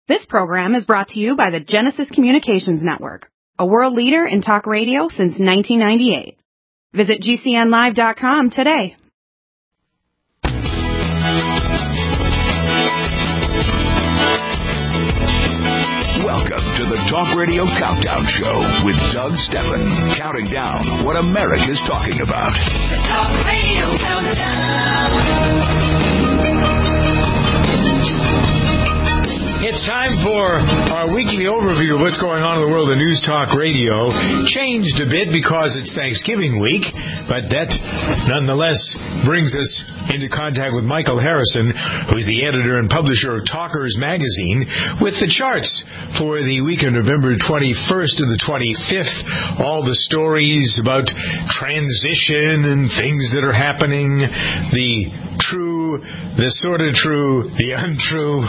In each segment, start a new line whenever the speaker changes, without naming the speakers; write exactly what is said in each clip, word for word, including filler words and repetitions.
This program is brought to you by the Genesis Communications Network, a world leader in talk radio since nineteen ninety-eight. Visit G C N live dot com today.
Welcome to the Talk Radio Countdown Show with Doug Steffen, counting down what America's talking about. The Talk Radio Countdown.
It's time for our weekly overview of what's going on in the world of News Talk Radio. Changed a bit because it's Thanksgiving week, but that nonetheless brings us into contact with Michael Harrison, who's the editor and publisher of Talkers Magazine, with the charts for the week of November twenty-first to the twenty-fifth. All the stories about transition and things that are happening, the true, the sort of true, the untrue.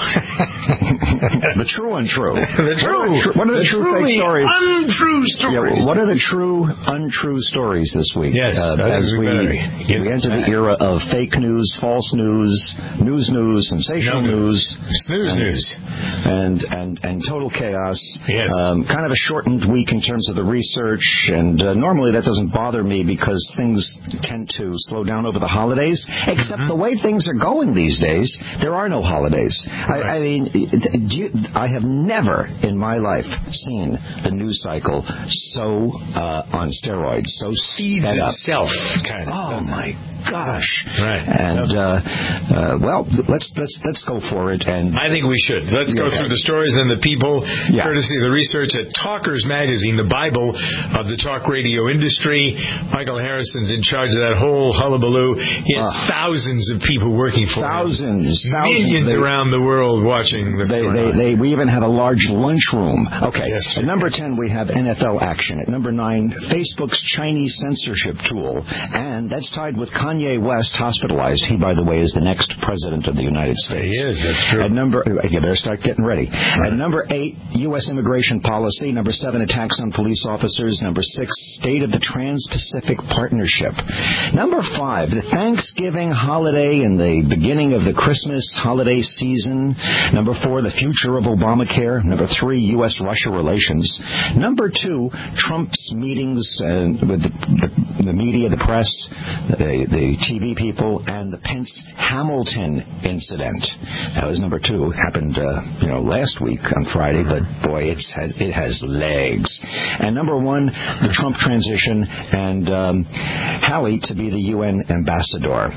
The true untrue.
The true.
What are the, the true fake stories?
Untrue stories.
Yeah, what are the true untrue stories this week?
Yes,
uh, as we, we, we enter the era of fake news, false news, news news, sensational
no
news,
snooze
and,
news,
and and and total chaos.
Yes.
Um, kind of a shortened week in terms of the research, and uh, normally that doesn't bother me because things tend to slow down over the holidays. Except mm-hmm. the way things are going these days, there are no holidays. Right. I, I mean. Do you, I have never in my life seen the news cycle so uh, on steroids, so
feeds itself, kind of.
Oh my gosh!
Right.
And uh, uh, well, let's let's let's go for it. And
I think we should. Let's go okay. through the stories and the people, yeah. courtesy of the research at Talkers Magazine, the Bible of the talk radio industry. Michael Harrison's in charge of that whole hullabaloo. He has uh, thousands of people working for
thousands,
him.
Thousands,
millions
they,
around the world watching the.
They, they, they, we even have a large lunchroom. Okay.
Yes,
At number ten, we have N F L action. At number nine, Facebook's Chinese censorship tool. And that's tied with Kanye West hospitalized. He, by the way, is the next president of the United States.
He is, that's true.
At number, you better start getting ready. Right. At number eight, U S immigration policy. Number seven, attacks on police officers. Number six, state of the Trans-Pacific Partnership. Number five, the Thanksgiving holiday and the beginning of the Christmas holiday season. Number four, the future of Obamacare. Number three, U S Russia relations. Number two, Trump's meetings uh, with the, the, the media, the press, the, the T V people, and the Pence-Hamilton incident. That was number two. Happened, uh, you know, last week on Friday, but boy, it's it has legs. And number one, the Trump transition and um, Hallie to be the U N ambassador.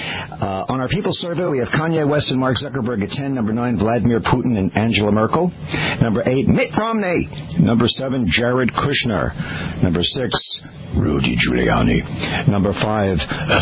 Uh, on our People survey, we have Kanye West and Mark Zuckerberg at ten. Number nine, Vladimir Putin and Angela Merkel. Number eight, Mitt Romney. Number seven, Jared Kushner. Number six, Rudy Giuliani. Number five, uh,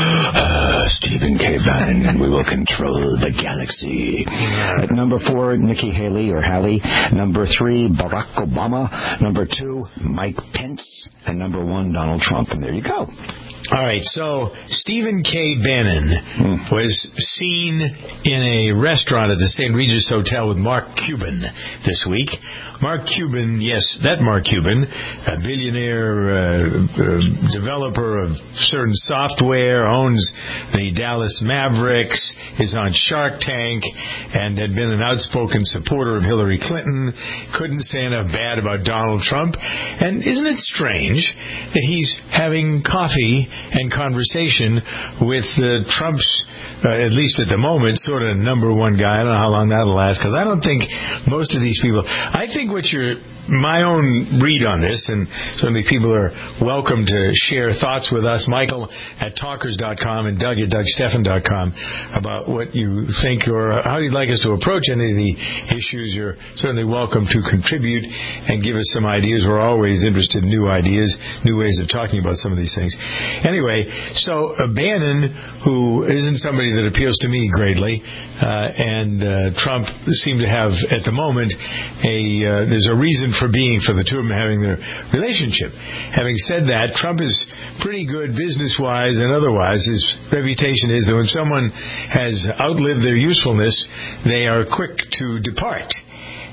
uh, Stephen K. Bannon, and we will control the galaxy. At number four, Nikki Haley or Hallie. Number three, Barack Obama. Number two, Mike Pence. And number one, Donald Trump. And there you go.
All right, so Stephen K. Bannon mm. was seen in a restaurant at the Saint Regis Hotel with Mark Cuban this week. Mark Cuban, yes, that Mark Cuban, a billionaire uh, uh, developer of certain software, owns the Dallas Mavericks, is on Shark Tank, and had been an outspoken supporter of Hillary Clinton, couldn't say enough bad about Donald Trump. And isn't it strange that he's having coffee and conversation with uh, Trump's, uh, at least at the moment, sort of number one guy? I don't know how long that'll last, because I don't think most of these people... I think what you're... My own read on this, and certainly people are welcome to share thoughts with us, Michael at talkers dot com and Doug at doug steffen dot com, about what you think or how you'd like us to approach any of the issues. You're certainly welcome to contribute and give us some ideas. We're always interested in new ideas, new ways of talking about some of these things. Anyway, so uh, Bannon, who isn't somebody that appeals to me greatly, uh, and uh, Trump seem to have, at the moment, a uh, there's a reason for being for the two of them having their relationship. Having said that, Trump is pretty good business-wise and otherwise. His reputation is that when someone has outlived their usefulness, they are quick to depart.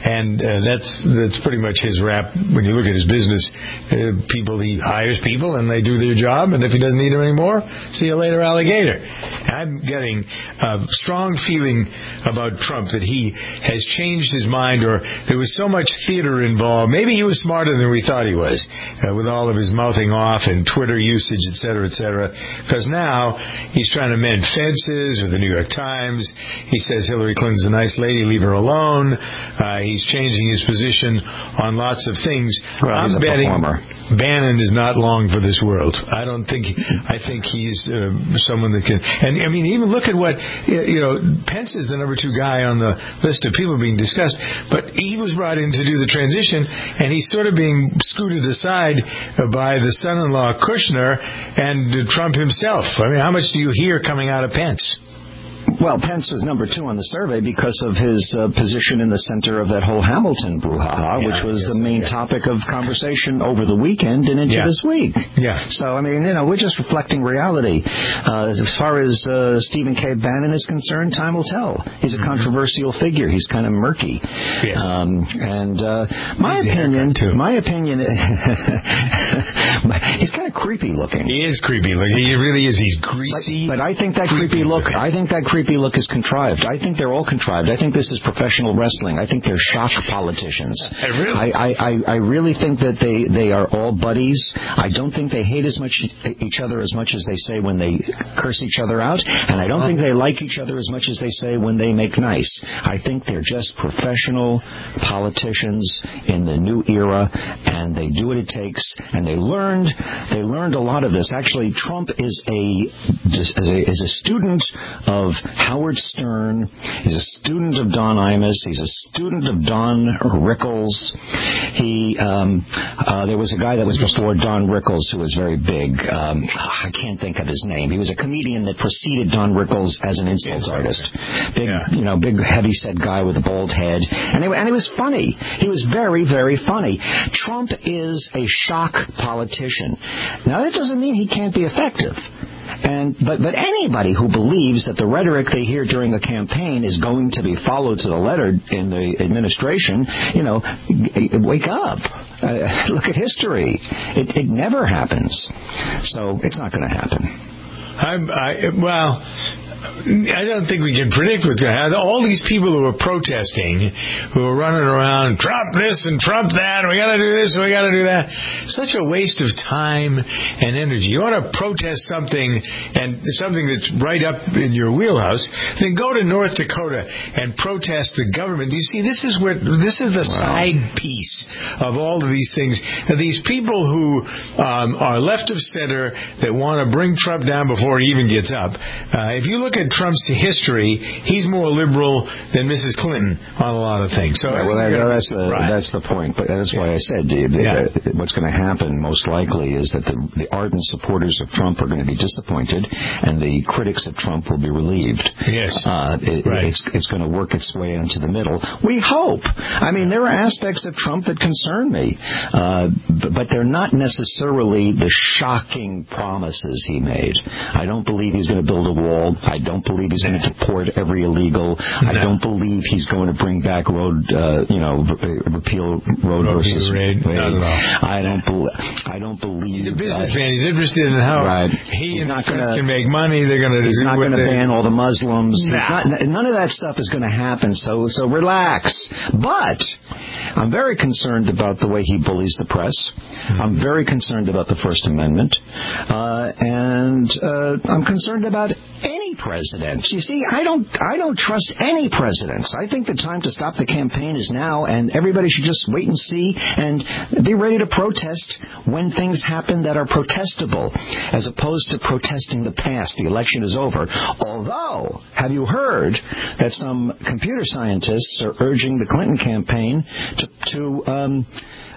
and uh, that's that's pretty much his rap. When you look at his business, uh, people he hires people and they do their job, and if he doesn't need them anymore, see you later, alligator. I'm getting a strong feeling about Trump that he has changed his mind, or there was so much theater involved. Maybe he was smarter than we thought he was, uh, with all of his mouthing off and Twitter usage, et cetera, et cetera. Because now he's trying to mend fences with the New York Times. He says Hillary Clinton's a nice lady, leave her alone. Uh, he's changing his position on lots of things.
Well,
I'm
he's a
betting
performer.
Bannon is not long for this world. I don't think. I think he's uh, someone that can. And I mean, even look at what you know. Pence is the number two guy on the list of people being discussed, but he was brought in to do the transition, and he's sort of being scooted aside by the son-in-law Kushner and Trump himself. I mean, how much do you hear coming out of Pence?
Well, Pence was number two on the survey because of his uh, position in the center of that whole Hamilton brouhaha, yeah, which was the main so, yeah. topic of conversation over the weekend and into
yeah.
this week.
Yeah.
So, I mean, you know, we're just reflecting reality. Uh, as far as uh, Stephen K. Bannon is concerned, time will tell. He's a mm-hmm. controversial figure. He's kind of murky.
Yes.
Um, and uh, my
he's
opinion, my opinion, he's kind of creepy looking.
He is creepy looking. He really is. He's greasy.
But, but I think that creepy, creepy look, I think that creepy look is contrived. I think they're all contrived. I think this is professional wrestling. I think they're shock politicians.
Really?
I, I, I, I really think that they, they are all buddies. I don't think they hate as much each other as much as they say when they curse each other out, and I don't think they like each other as much as they say when they make nice. I think they're just professional politicians in the new era, and they do what it takes, and they learned they learned a lot of this. Actually, Trump is a is a, is a student of Howard Stern. He's a student of Don Imus. He's a student of Don Rickles. He, um, uh, there was a guy that was before Don Rickles who was very big. Um, I can't think of his name. He was a comedian that preceded Don Rickles as an insult artist. Big, yeah. you know, big, heavy-set guy with a bald head, and he, and he was funny. He was very, very funny. Trump is a shock politician. Now that doesn't mean he can't be effective. And but but anybody who believes that the rhetoric they hear during a campaign is going to be followed to the letter in the administration, you know, wake up. Uh, look at history. It, it never happens. So it's not going to happen.
I'm, I, well, I don't think we can predict what's going to happen. All these people who are protesting, who are running around, Trump this and Trump that, we got to do this and we got to do that. Such a waste of time and energy. You want to protest something, and something that's right up in your wheelhouse, then go to North Dakota and protest the government. Do you see, this is where this is the wow. side piece of all of these things. Now, these people who um, are left of center that want to bring Trump down before he even gets up. Uh, if you look at Trump's history, he's more liberal than Missus Clinton on a lot of things. So
right, well, that, that's the right. that's the point. But that's why I said the, the, yeah. the, what's going to happen most likely is that the, the ardent supporters of Trump are going to be disappointed, and the critics of Trump will be relieved.
Yes,
uh, it,
right.
it's it's going to work its way into the middle. We hope. I mean, there are aspects of Trump that concern me, uh, but, but they're not necessarily the shocking promises he made. I don't believe he's going to build a wall. I don't believe he's going to deport every illegal. No. I don't believe he's going to bring back road, uh, you know, repeal road, road versus
Wade. Not at all.
I don't believe. I don't believe.
He's a businessman. He's interested in how
right.
he
he's
and
not
his
gonna,
can make money. They're going to.
He's not going to ban all the Muslims.
Nah.
Not, none of that stuff is going to happen. So, so relax. But I'm very concerned about the way he bullies the press. Mm-hmm. I'm very concerned about the First Amendment, uh, and uh, I'm concerned about any president. You see, I don't I don't trust any presidents. I think the time to stop the campaign is now, and everybody should just wait and see and be ready to protest when things happen that are protestable, as opposed to protesting the past. The election is over. Although, have you heard that some computer scientists are urging the Clinton campaign to, to um,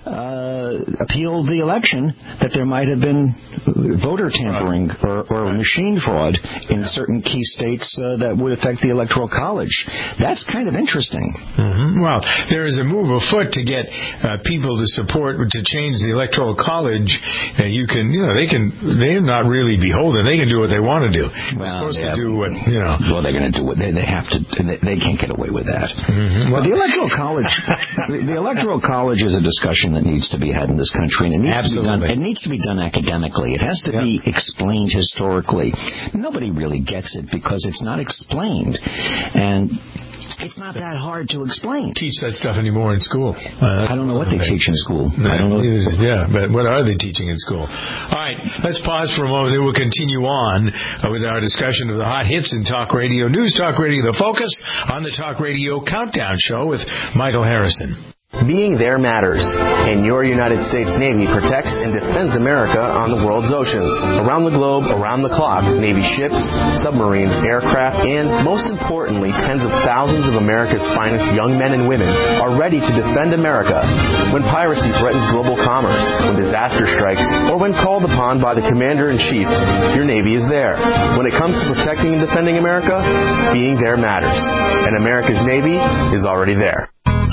uh, appealed the election that there might have been voter tampering or, or machine fraud in certain key states uh, that would affect the Electoral College. That's kind of interesting.
Mm-hmm. Well, there is a move afoot to get uh, people to support, to change the Electoral College. Uh, you can, you know, they can, they're not really beholden. They can do what they want to do. They're
Well,
supposed
they
to
have,
do what, you know.
Well, they're going to do what they, they have to. They, they can't get away with that.
Mm-hmm.
Well, the Electoral College, the, the Electoral College is a discussion that needs to be had in this country, and it needs
Absolutely.
to be done. It needs to be done academically. It has to
Yep.
be explained historically. Nobody really gets it because it's not explained, and it's not that hard to explain.
Teach that stuff anymore in school. Uh,
I don't know what they teach in school.
No,
I don't know.
Yeah, but what are they teaching in school? All right, let's pause for a moment. Then we'll continue on uh, with our discussion of the hot hits in talk radio, News Talk Radio, The Focus on the Talk Radio Countdown Show with Michael Harrison.
Being there matters, and your United States Navy protects and defends America on the world's oceans. Around the globe, around the clock, Navy ships, submarines, aircraft, and, most importantly, tens of thousands of America's finest young men and women are ready to defend America when piracy threatens global commerce, when disaster strikes, or when called upon by the Commander-in-Chief. Your Navy is there. When it comes to protecting and defending America, being there matters, and America's Navy is already there.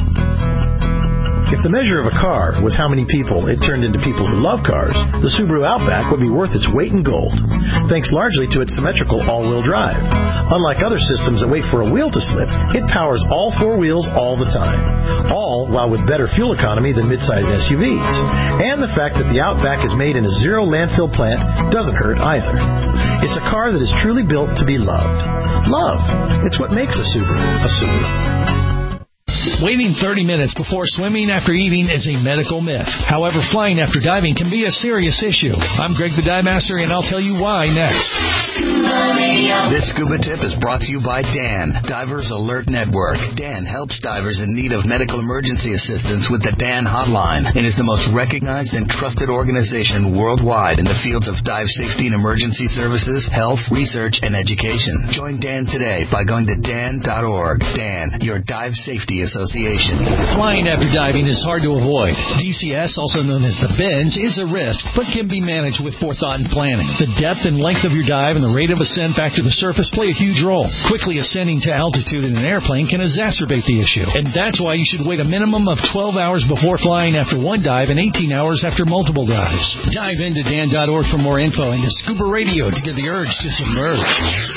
If the measure of a car was how many people it turned into people who love cars, the Subaru Outback would be worth its weight in gold, thanks largely to its symmetrical all-wheel drive. Unlike other systems that wait for a wheel to slip, it powers all four wheels all the time, all while with better fuel economy than midsize S U Vs. And the fact that the Outback is made in a zero landfill plant doesn't hurt either. It's a car that is truly built to be loved. Love. It's what makes a Subaru a Subaru.
Waiting thirty minutes before swimming after eating is a medical myth. However, flying after diving can be a serious issue. I'm Greg the Dive Master, and I'll tell you why next.
This scuba tip is brought to you by Dan, Divers Alert Network. Dan helps divers in need of medical emergency assistance with the Dan Hotline and is the most recognized and trusted organization worldwide in the fields of dive safety and emergency services, health, research, and education. Join Dan today by going to dan dot org. Dan, your dive safety association.
Flying after diving is hard to avoid. D C S, also known as the binge, is a risk, but can be managed with forethought and planning. The depth and length of your dive and the rate of ascent back to the surface play a huge role. Quickly ascending to altitude in an airplane can exacerbate the issue, and that's why you should wait a minimum of twelve hours before flying after one dive and eighteen hours after multiple dives. Dive into dan dot org for more info and to Scuba Radio to get the urge to submerge.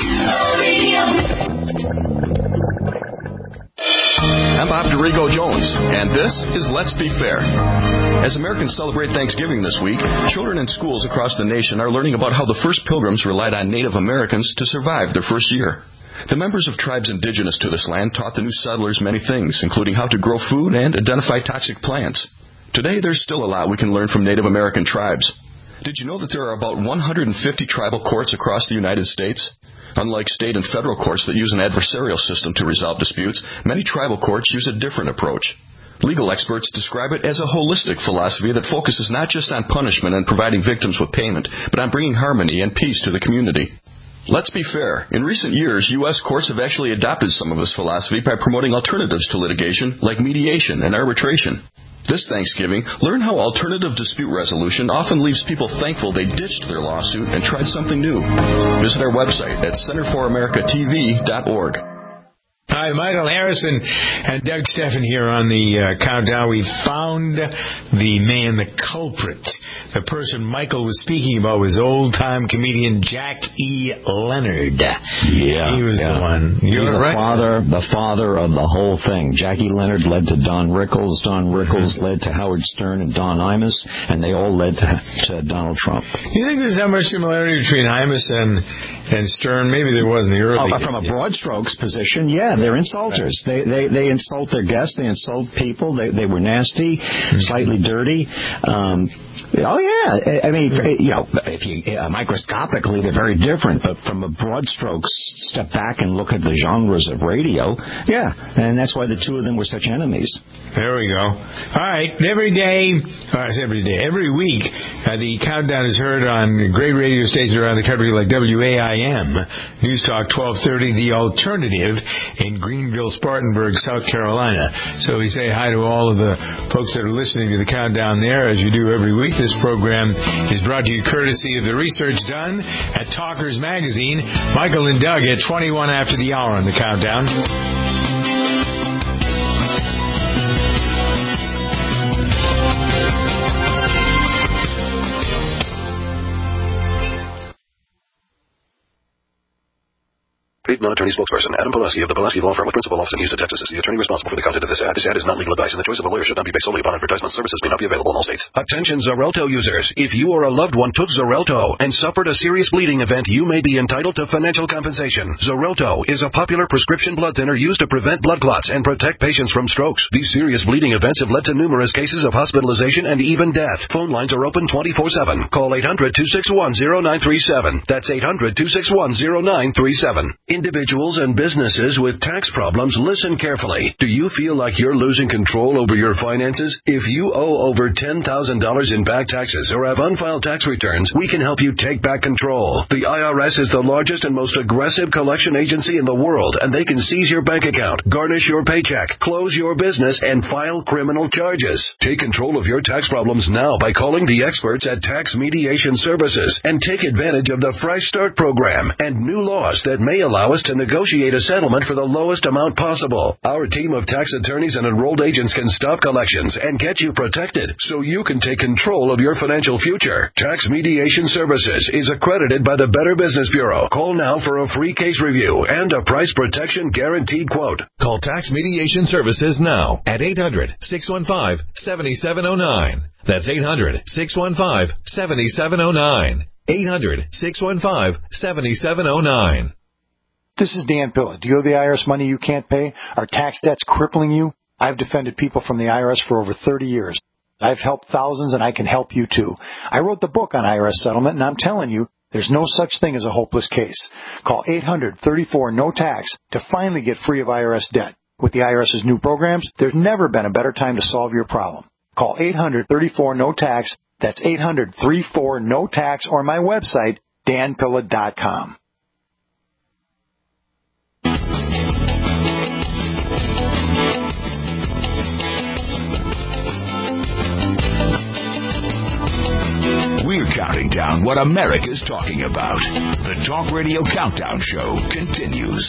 I'm Bob DeRigo Jones, and this is Let's Be Fair. As Americans celebrate Thanksgiving this week, children in schools across the nation are learning about how the first pilgrims relied on Native Americans to survive their first year. The members of tribes indigenous to this land taught the new settlers many things, including how to grow food and identify toxic plants. Today, there's still a lot we can learn from Native American tribes. Did you know that there are about one hundred fifty tribal courts across the United States? Unlike state and federal courts that use an adversarial system to resolve disputes, many tribal courts use a different approach. Legal experts describe it as a holistic philosophy that focuses not just on punishment and providing victims with payment, but on bringing harmony and peace to the community. Let's be fair. In recent years, U S courts have actually adopted some of this philosophy by promoting alternatives to litigation like mediation and arbitration. This Thanksgiving, learn how alternative dispute resolution often leaves people thankful they ditched their lawsuit and tried something new. Visit our website at center for america t v dot org.
Hi, Michael Harrison and Doug Steffen here on the uh, countdown. We found the man, the culprit, the person Michael was speaking about was old-time comedian Jack E. Leonard.
Yeah,
he was
yeah.
the one.
He was
You're
the
right.
father, the father of the whole thing. Jackie Leonard led to Don Rickles. Don Rickles mm-hmm. led to Howard Stern and Don Imus, and they all led to, to Donald Trump.
You think there's that much similarity between Imus and and Stern? Maybe there was in the early.
Oh, from a broad strokes position, yeah. They're insulters. They, they they insult their guests. They insult people. They they were nasty, mm-hmm. slightly dirty. Um, oh yeah. I mean, you know, if you uh, microscopically they're very different, but from a broad strokes, step back and look at the genres of radio. Yeah, and that's why the two of them were such enemies.
There we go. All right, every day, or every day, every week, uh, the countdown is heard on great radio stations around the country like W A I M, News Talk twelve thirty, The Alternative in Greenville, Spartanburg, South Carolina. So we say hi to all of the folks that are listening to the countdown there, as you do every week. This program is brought to you courtesy of the research done at Talkers Magazine. Michael and Doug at twenty-one after the hour on the countdown.
Paid non-attorney spokesperson Adam Pulaski of the Pulaski Law Firm with principal office in Houston, Texas is the attorney responsible for the content of this ad. This ad is not legal advice, and the choice of a lawyer should not be based solely upon advertisement. Services may not be available in all states.
Attention Xarelto users. If you or a loved one took Xarelto and suffered a serious bleeding event, you may be entitled to financial compensation. Xarelto is a popular prescription blood thinner used to prevent blood clots and protect patients from strokes. These serious bleeding events have led to numerous cases of hospitalization and even death. Phone lines are open twenty-four seven. Call eight hundred, two six one, zero nine three seven. That's eight hundred, two six one, zero nine three seven. Individuals and businesses with tax problems, listen carefully. Do you feel like you're losing control over your finances? If you owe over ten thousand dollars in back taxes or have unfiled tax returns, we can help you take back control. The I R S is the largest and most aggressive collection agency in the world, and they can seize your bank account, garnish your paycheck, close your business, and file criminal charges. Take control of your tax problems now by calling the experts at Tax Mediation Services and take advantage of the Fresh Start program and new laws that may allow us to negotiate a settlement for the lowest amount possible. Our team of tax attorneys and enrolled agents can stop collections and get you protected so you can take control of your financial future. Tax Mediation Services is accredited by the Better Business Bureau. Call now for a free case review and a price protection guaranteed quote.
Call Tax Mediation Services now at eight hundred, six one five, seven seven zero nine. That's eight hundred, six one five, seven seven zero nine. eight hundred, six one five, seven seven zero nine.
This is Dan Pilla. Do you owe the I R S money you can't pay? Are tax debts crippling you? I've defended people from the I R S for over thirty years. I've helped thousands, and I can help you too. I wrote the book on I R S settlement, and I'm telling you, there's no such thing as a hopeless case. Call eight hundred, thirty-four, no tax to finally get free of I R S debt. With the IRS's new programs, there's never been a better time to solve your problem. Call eight hundred, thirty-four, no tax. That's eight hundred, thirty-four, no tax, or my website, dan pilla dot com.
We're counting down what America's talking about. The Talk Radio Countdown Show continues.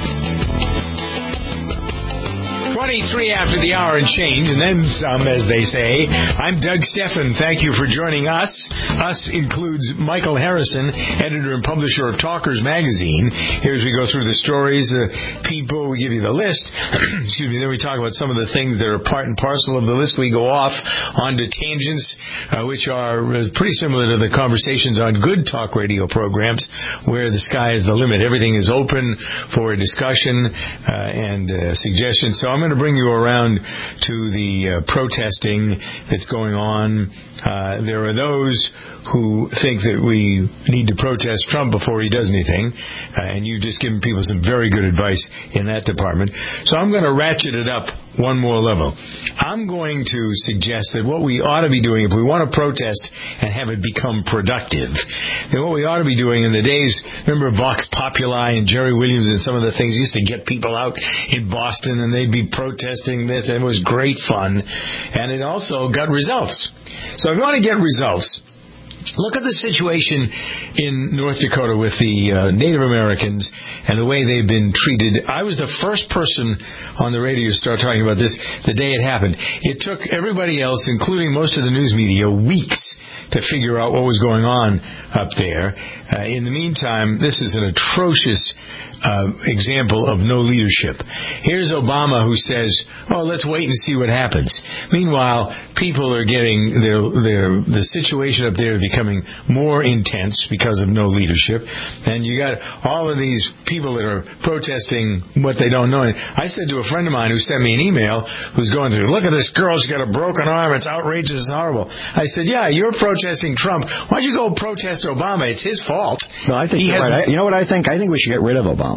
twenty-three after the hour and change, and then some, as they say. I'm Doug Steffen. Thank you for joining us. Us includes Michael Harrison, editor and publisher of Talkers Magazine. Here as we go through the stories, uh, people, we give you the list. Excuse me. Then we talk about some of the things that are part and parcel of the list. We go off onto tangents, uh, which are uh, pretty similar to the conversations on good talk radio programs, where the sky is the limit. Everything is open for discussion uh, and uh, suggestions. So I'm going to bring you around to the uh, protesting that's going on. Uh, there are those who think that we need to protest Trump before he does anything, uh, and you've just given people some very good advice in that department. So I'm going to ratchet it up one more level. I'm going to suggest that what we ought to be doing, if we want to protest and have it become productive, then what we ought to be doing in the days, remember Vox Populi and Jerry Williams and some of the things used to get people out in Boston, and they'd be protesting this, and it was great fun, and it also got results. So if you want to get results, look at the situation in North Dakota with the uh, Native Americans and the way they've been treated. I was the first person on the radio to start talking about this the day it happened. It took everybody else, including most of the news media, weeks to figure out what was going on up there. Uh, in the meantime, this is an atrocious uh, example of no leadership. Here's Obama who says, oh, let's wait and see what happens. Meanwhile, people are getting their, their, the situation up there becoming more intense because of no leadership. And you got all of these people that are protesting what they don't know. And I said to a friend of mine who sent me an email who's going through, look at this girl, she's got a broken arm, it's outrageous, it's horrible. I said, yeah, you're protesting Trump. Why don't you go protest Obama? It's his fault.
No, I think
he
you're
has...
right. I, you know what I think? I think we should get rid of Obama.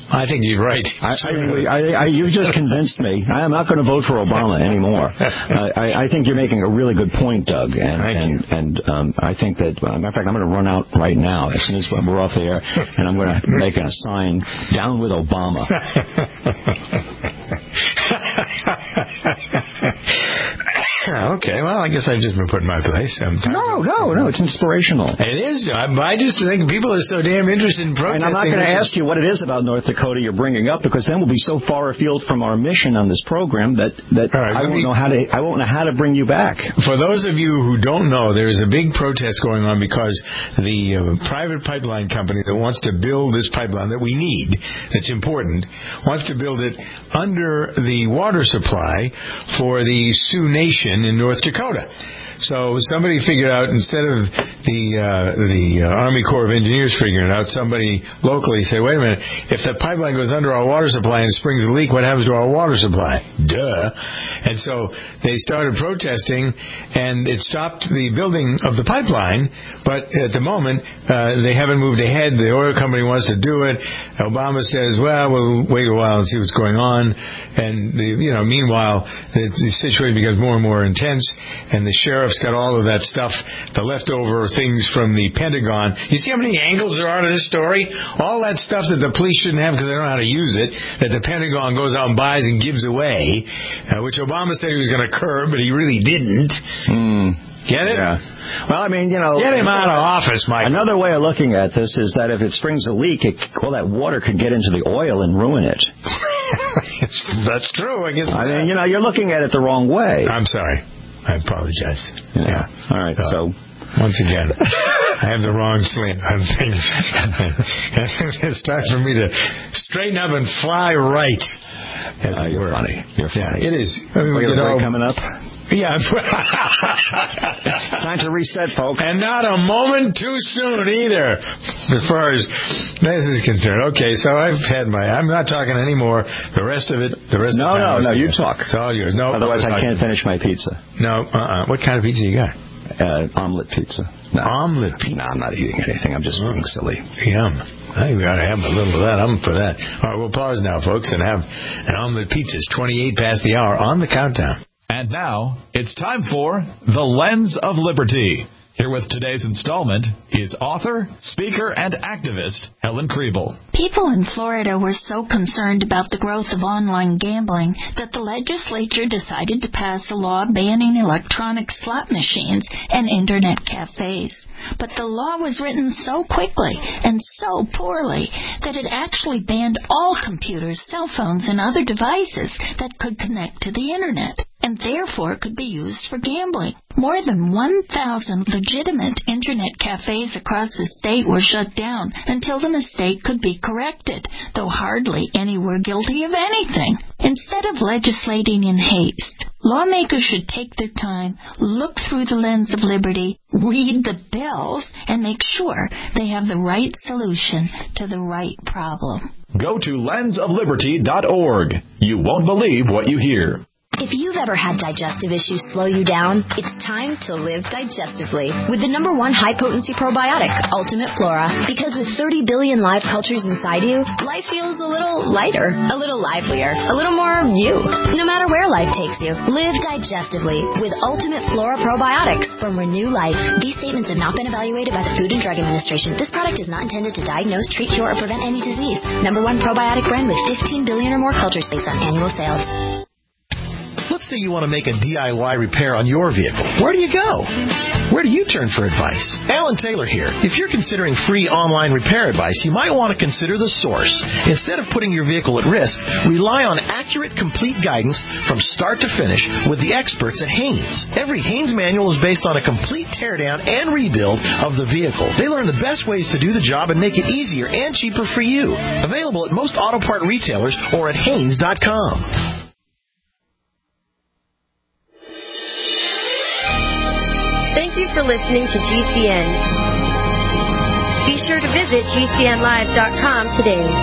I think you're right.
I, I, I, I, you just convinced me. I am not going to vote for Obama anymore. uh, I, I think you're making a really good point, Doug. And
Thank
and,
you.
and um, I think that, uh, matter of fact, I'm going to run out right now as soon as we're off the air, and I'm going to make a sign, down with Obama.
Okay, well, I guess I've just been put in my place.
No, no, no, it's inspirational.
It is. I, I just think people are so damn interested in protesting.
And I'm not going to ask you what it is about North Dakota you're bringing up, because then we'll be so far afield from our mission on this program that, that right, I won't me, know how to I won't know how to bring you back.
For those of you who don't know, there is a big protest going on because the uh, private pipeline company that wants to build this pipeline that we need, that's important, wants to build it under the water supply for the Sioux Nation in North Dakota. So somebody figured out, instead of the uh, the uh, Army Corps of Engineers figuring it out, somebody locally said, wait a minute, if the pipeline goes under our water supply and springs a leak, what happens to our water supply? Duh. And so they started protesting, and it stopped the building of the pipeline, but at the moment, uh, they haven't moved ahead. The oil company wants to do it. Obama says, well, we'll wait a while and see what's going on. And, the, you know, meanwhile, the, the situation becomes more and more intense, and the sheriff's got all of that stuff, the leftover things from the Pentagon. You see how many angles there are to this story? All that stuff that the police shouldn't have because they don't know how to use it, that the Pentagon goes out and buys and gives away, uh, which Obama said he was going to curb, but he really didn't.
Mm.
Get it?
Yeah. Well, I mean, you know...
Get him out of office, Mike.
Another way of looking at this is that if it springs a leak, it, all that water could get into the oil and ruin it.
That's true, I guess.
I mean, you know, you're looking at it the wrong way.
I'm sorry. I apologize.
Yeah. yeah. All right, uh, so...
Once again, I have the wrong slant on things. It's time for me to straighten up and fly right.
Uh, you're funny. You're funny.
Yeah, it is.
I mean, you know, coming up?
Yeah.
It's time to reset, folks.
And not a moment too soon either, as far as this is concerned. Okay, so I've had my... I'm not talking anymore. The rest of it... The rest
no,
of the time
no, no, you
it.
talk.
It's all yours. No,
Otherwise, I can't finish my pizza.
No, uh-uh. What kind of pizza you got?
Uh, omelet pizza. No.
Omelet pizza?
No, I'm not eating anything. I'm just being silly.
Yum. I think we ought to have a little of that. I'm for that. All right, we'll pause now, folks, and have an omelet pizza. It's twenty-eight past the hour on the countdown.
And now, it's time for The Lens of Liberty. Here with today's installment is author, speaker, and activist Helen Kriebel.
People in Florida were so concerned about the growth of online gambling that the legislature decided to pass a law banning electronic slot machines and internet cafes. But the law was written so quickly and so poorly that it actually banned all computers, cell phones, and other devices that could connect to the internet, and therefore could be used for gambling. More than one thousand legitimate internet cafes across the state were shut down until the mistake could be corrected, though hardly any were guilty of anything. Instead of legislating in haste, lawmakers should take their time, look through the lens of liberty, read the bills, and make sure they have the right solution to the right problem.
Go to lens of liberty dot org. You won't believe what you hear.
If you've ever had digestive issues slow you down, it's time to live digestively with the number one high-potency probiotic, Ultimate Flora. Because with thirty billion live cultures inside you, life feels a little lighter, a little livelier, a little more you. No matter where life takes you, live digestively with Ultimate Flora probiotics from Renew Life. These statements have not been evaluated by the Food and Drug Administration. This product is not intended to diagnose, treat, cure, or prevent any disease. Number one probiotic brand with fifteen billion or more cultures based on annual sales.
Let's say you want to make a D I Y repair on your vehicle. Where do you go? Where do you turn for advice? Alan Taylor here. If you're considering free online repair advice, you might want to consider The Source. Instead of putting your vehicle at risk, rely on accurate, complete guidance from start to finish with the experts at Haynes. Every Haynes manual is based on a complete teardown and rebuild of the vehicle. They learn the best ways to do the job and make it easier and cheaper for you. Available at most auto part retailers or at Haynes dot com.
Thank you for listening to G C N. Be sure to visit G C N live dot com today.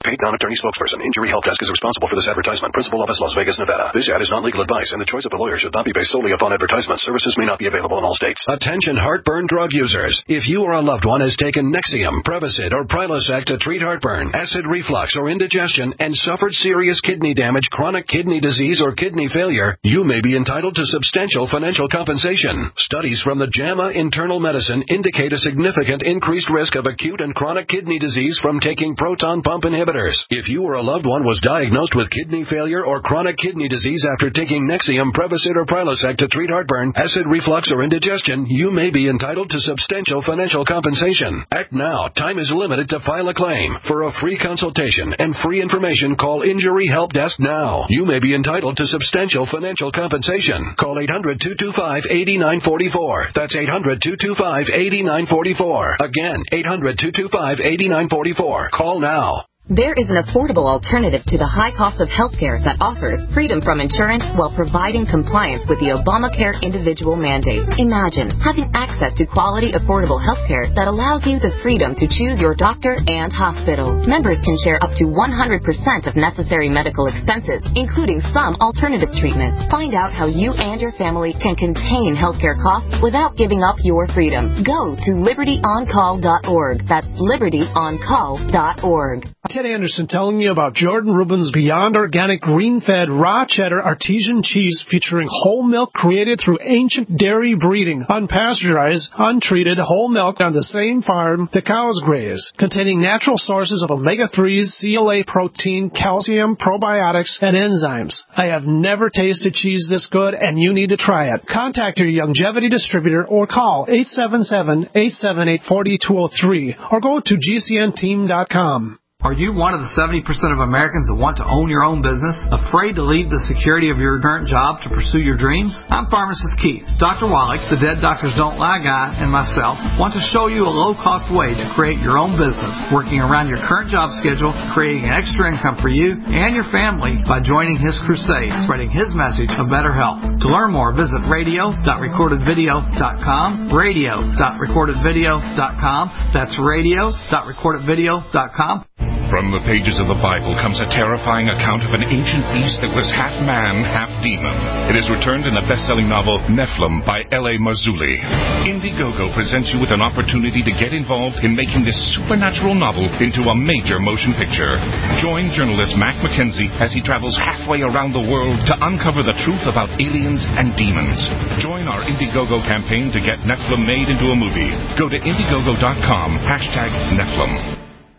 paid non-attorney spokesperson. Injury Help Desk is responsible for this advertisement. Principal office, Las Vegas, Nevada. This ad is not legal advice, and the choice of the lawyer should not be based solely upon advertisement. Services may not be available in all states.
Attention heartburn drug users. If you or a loved one has taken Nexium, Prevacid, or Prilosec to treat heartburn, acid reflux, or indigestion, and suffered serious kidney damage, chronic kidney disease, or kidney failure, you may be entitled to substantial financial compensation. Studies from the JAMA Internal Medicine indicate a significant increased risk of acute and chronic kidney disease from taking proton pump inhibitors. If you or a loved one was diagnosed with kidney failure or chronic kidney disease after taking Nexium, Prevacid, or Prilosec to treat heartburn, acid reflux, or indigestion, you may be entitled to substantial financial compensation. Act now. Time is limited to file a claim. For a free consultation and free information, call Injury Help Desk now. You may be entitled to substantial financial compensation. Call eight hundred, two two five, eight nine four four. That's eight hundred, two two five, eight nine four four. Again, eight hundred, two two five, eight nine four four. Call now.
There is an affordable alternative to the high cost of healthcare that offers freedom from insurance while providing compliance with the Obamacare individual mandate. Imagine having access to quality, affordable healthcare that allows you the freedom to choose your doctor and hospital. Members can share up to one hundred percent of necessary medical expenses, including some alternative treatments. Find out how you and your family can contain healthcare costs without giving up your freedom. Go to liberty on call dot org. That's liberty on call dot org.
Ted Anderson telling you about Jordan Rubin's Beyond Organic Green-Fed Raw Cheddar Artesian Cheese featuring whole milk created through ancient dairy breeding, unpasteurized, untreated whole milk on the same farm the cows graze, containing natural sources of omega threes, C L A protein, calcium, probiotics, and enzymes. I have never tasted cheese this good, and you need to try it. Contact your Longevity distributor or call eight seven seven, eight seven eight, four two zero three or go to G C N team dot com.
Are you one of the seventy percent of Americans that want to own your own business? Afraid to leave the security of your current job to pursue your dreams? I'm Pharmacist Keith. Doctor Wallach, the Dead Doctors Don't Lie guy, and myself want to show you a low-cost way to create your own business, working around your current job schedule, creating an extra income for you and your family by joining his crusade, spreading his message of better health. To learn more, visit radio dot recorded video dot com, radio dot recorded video dot com. That's radio dot recorded video dot com.
From the pages of the Bible comes a terrifying account of an ancient beast that was half man, half demon. It is returned in the best-selling novel Nephilim by L A Marzulli. Indiegogo presents you with an opportunity to get involved in making this supernatural novel into a major motion picture. Join journalist Mac McKenzie as he travels halfway around the world to uncover the truth about aliens and demons. Join our Indiegogo campaign to get Nephilim made into a movie. Go to Indiegogo dot com, hashtag Nephilim.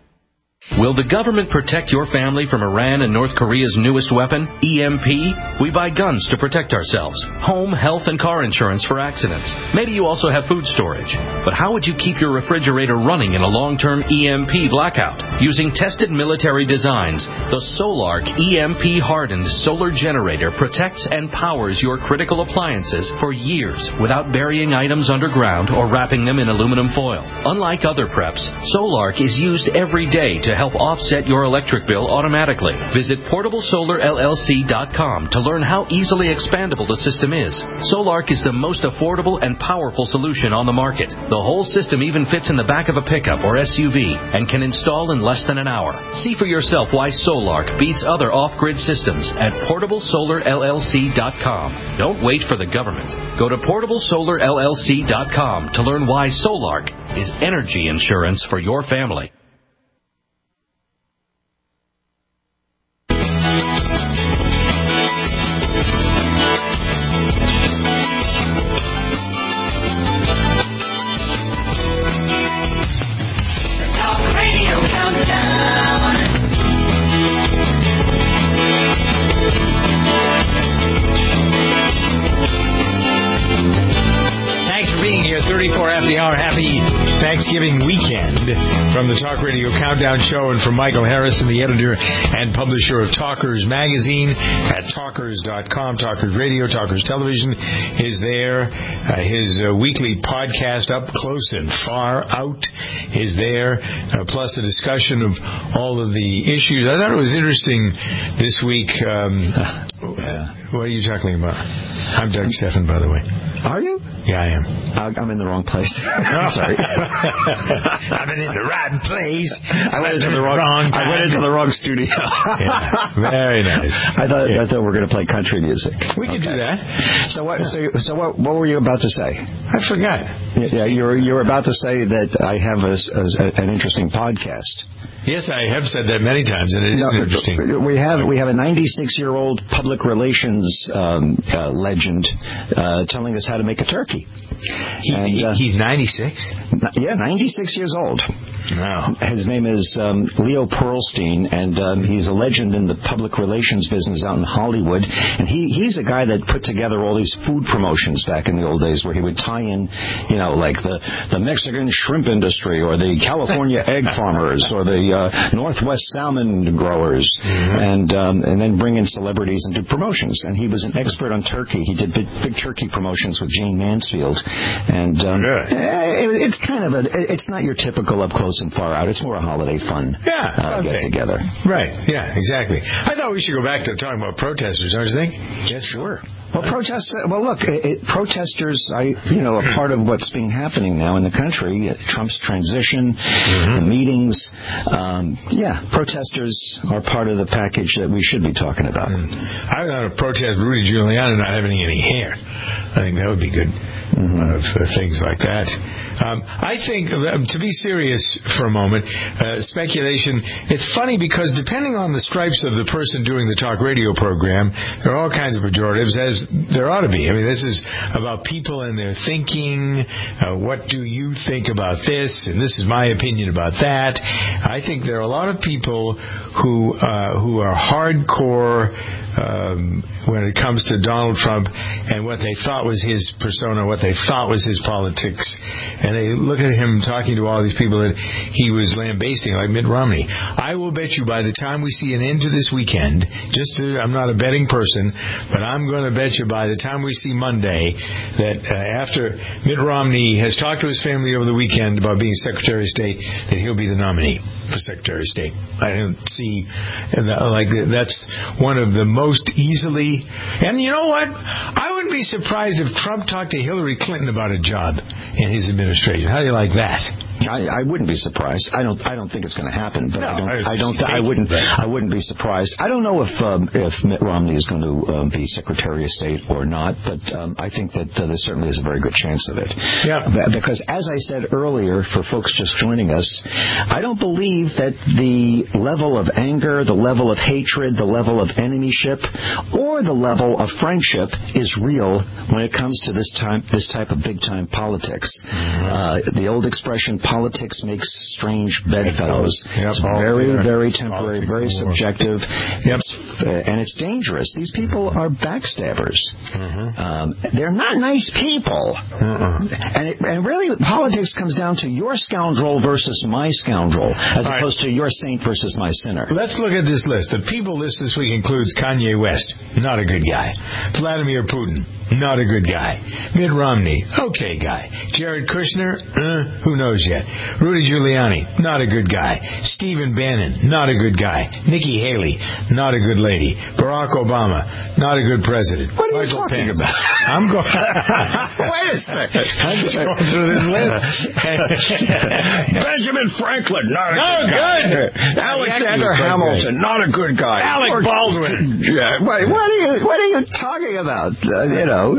Will the government protect your family from Iran and North Korea's newest weapon, E M P? We buy guns to protect ourselves, home, health, and car insurance for accidents. Maybe you also have food storage. But how would you keep your refrigerator running in a long-term E M P blackout? Using tested military designs, the Solark E M P-hardened solar generator protects and powers your critical appliances for years without burying items underground or wrapping them in aluminum foil. Unlike other preps, Solark is used every day to help offset your electric bill automatically. Visit portable solar L L C dot com to learn how easily expandable the system is. Solark is the most affordable and powerful solution on the market. The whole system even fits in the back of a pickup or S U V and can install in less than an hour. See for yourself why Solark beats other off-grid systems at portable solar L L C dot com. Don't wait for the government. Go to portable solar L L C dot com to learn why Solark is energy insurance for your family.
thirty-four after the hour. Happy Thanksgiving weekend from the Talk Radio Countdown Show and from Michael Harrison, the editor and publisher of Talkers Magazine at talkers dot com. Talkers Radio, Talkers Television is there. Uh, his uh, weekly podcast, Up Close and Far Out, is there, uh, plus a discussion of all of the issues. I thought it was interesting this week. Um, uh, What are you talking about? I'm Doug Stephan, by the way.
Are you?
Yeah, I am.
I'm in the wrong place. Sorry.
I'm in the right place.
I went into the wrong. wrong I went into the wrong studio.
Yeah, very nice.
I thought
yeah.
I thought we were going to play country music.
We okay. can do that.
So what? So, so what? What were you about to say?
I forgot.
Yeah, you were you were about to say that I have a, a, an interesting podcast.
Yes, I have said that many times, and it is no, interesting.
We have we have a ninety-six-year-old public relations um, uh, legend uh, telling us how to make a turkey.
He, and, uh, he's ninety-six?
Yeah, ninety-six years old.
Wow.
His name is um, Leo Pearlstein, and um, he's a legend in the public relations business out in Hollywood. And he, he's a guy that put together all these food promotions back in the old days where he would tie in, you know, like the, the Mexican shrimp industry or the California egg farmers or the uh, Northwest salmon growers, mm-hmm. and um, and then bring in celebrities and do promotions. And he was an expert on turkey. He did big, big turkey promotions with Jane Mansfield. And um, it, it's kind of a, it's not your typical up close and far out. It's more a holiday fun
yeah,
uh,
okay.
get together.
Right. Yeah, exactly. I thought we should go back to talking about protesters, don't you think?
Yes, sure. Well, protest. Well, look, it, it, protesters. I, you know, a part of what's been happening now in the country. Uh, Trump's transition, mm-hmm. the meetings. Um, yeah, protesters are part of the package that we should be talking about.
Mm. I want to protest Rudy Giuliani not having any hair. I think that would be good. Mm-hmm. Uh, for things like that. Um, I think, uh, to be serious for a moment, uh, speculation, it's funny because depending on the stripes of the person doing the talk radio program, there are all kinds of pejoratives, as there ought to be. I mean, this is about people and their thinking. Uh, what do you think about this? And this is my opinion about that. I think there are a lot of people who, uh, who are hardcore Um, when it comes to Donald Trump and what they thought was his persona, what they thought was his politics, and they look at him talking to all these people that he was lambasting, like Mitt Romney. I will bet you by the time we see an end to this weekend, just to, I'm not a betting person, but I'm going to bet you by the time we see Monday that uh, after Mitt Romney has talked to his family over the weekend about being Secretary of State, that he'll be the nominee for Secretary of State. I don't see, like, that's one of the most easily, and you know what? I wouldn't be surprised if Trump talked to Hillary Clinton about a job in his administration. How do you like that?
I, I wouldn't be surprised. I don't. I don't think it's going to happen. But
no,
I don't.
I,
I don't. Th- I wouldn't. I wouldn't be surprised. I don't know if um, if Mitt Romney is going to um, be Secretary of State or not. But um, I think that uh, there certainly is a very good chance of it.
Yeah.
Because as I said earlier, for folks just joining us, I don't believe that the level of anger, the level of hatred, the level of enemyship, or the level of friendship is real when it comes to this time, this type of big time politics. Mm-hmm. Uh, the old expression, politics makes strange bedfellows.
Yep,
it's very, very temporary, very subjective,
yep.
it's, uh, and it's dangerous. These people are backstabbers.
Mm-hmm.
Um, they're not nice people.
Uh-uh.
And, it, and really, politics comes down to your scoundrel versus my scoundrel, as
All
opposed
right.
to your saint versus my sinner.
Let's look at this list. The people list this week includes Kanye West, not a good guy. Vladimir Putin, not a good guy. Mitt Romney, okay guy. Jared Kushner, uh, who knows yet. Rudy Giuliani, not a good guy. Stephen Bannon, not a good guy. Nikki Haley, not a good lady. Barack Obama, not a good president.
What are
Michael
you talking
Pence.
about?
I'm going.
Wait a second.
I'm just going through this list.
Benjamin Franklin, not a
no,
good guy.
good.
Alexander Hamilton, not a good guy.
Alec
Or,
Baldwin.
Yeah, wait, what are you? What are you talking about? Uh, you know,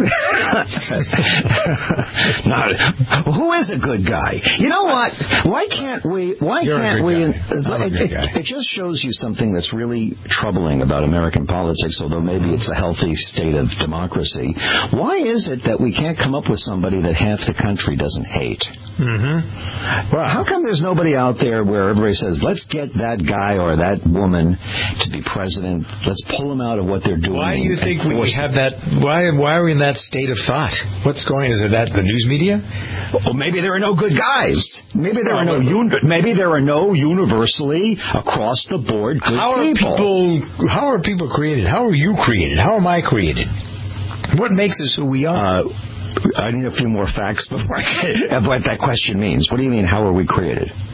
not, who is a good guy? You know what? Why can't we? Why
You're
can't we?
It,
it, it just shows you something that's really troubling about American politics. Although maybe it's a healthy state of democracy. Why is it that we can't come up with somebody that half the country doesn't hate?
Mm-hmm.
Well, how come there's nobody out there where everybody says, let's get that guy or that woman to be president, let's pull them out of what they're doing?
Why do you think we have that, why why are we in that state of thought? What's going, is it that the news media?
Well, maybe there are no good guys. Maybe there are no, un- maybe there are no universally, across the board, good
how are
people.
people. How are people created? How are you created? How am I created? What makes us who we are?
Uh, I need a few more facts before I get what that question means. What do you mean, how are we created?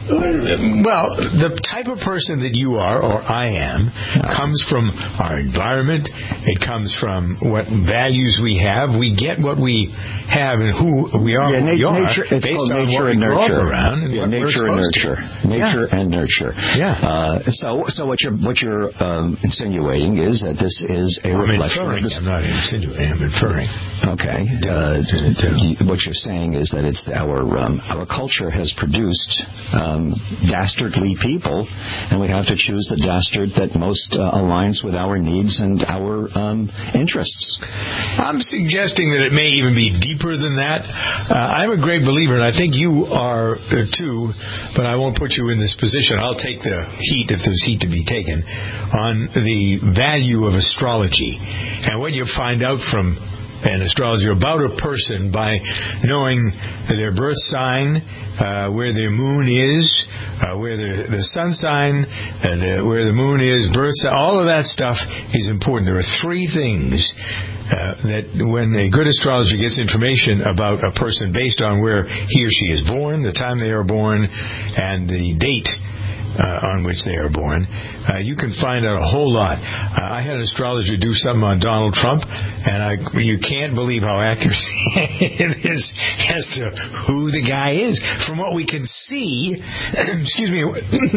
Well, the type of person that you are, or I am, comes from our environment. It comes from what values we have. We get what we have and who we are.
Yeah,
who we
na-
are
nature, it's
based
called
on
nature
what
and
we grow up
nurture.
around and
yeah,
what
nature
we're
and
exposed
nurture.
to.
Nature
Yeah.
and nurture.
Yeah.
Uh, so, so what you're what you're um, insinuating is that this is a
I'm
reflection
inferring.
of this.
I'm not insinuating. I'm inferring.
Okay. Uh, y- what you're saying is that it's our um, our culture has produced um, dastardly people, and we have to choose the dastard that most uh, aligns with our needs and our um, interests.
I'm suggesting that it may even be deeper than that. Uh, I'm a great believer, and I think you are uh, too, but I won't put you in this position. I'll take the heat, if there's heat to be taken, on the value of astrology and what you find out from an astrologer about a person by knowing their birth sign, uh, where their moon is, uh, where the, the sun sign, uh, the, where the moon is, birth sign, all of that stuff is important. There are three things uh, that when a good astrologer gets information about a person based on where he or she is born, the time they are born, and the date Uh, on which they are born, uh, you can find out a whole lot. Uh, I had an astrologer do something on Donald Trump, and I, you can't believe how accurate it is as to who the guy is. From what we can see, excuse me,